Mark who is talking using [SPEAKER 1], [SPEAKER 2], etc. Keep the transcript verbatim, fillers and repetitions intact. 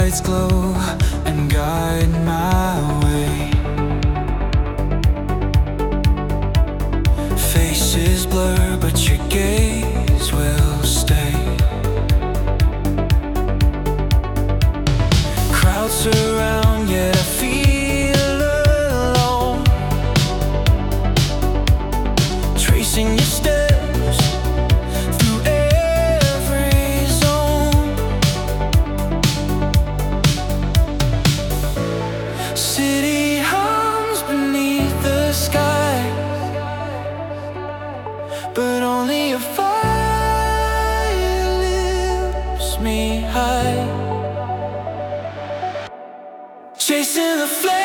[SPEAKER 1] lights glow and guide my way. Faces blur, but your gaze will stay. Crowds surround, yet I feel alone. Tracing your steps through every zone. City hums beneath the sky, but only a fire lifts me high. Chasing the flame.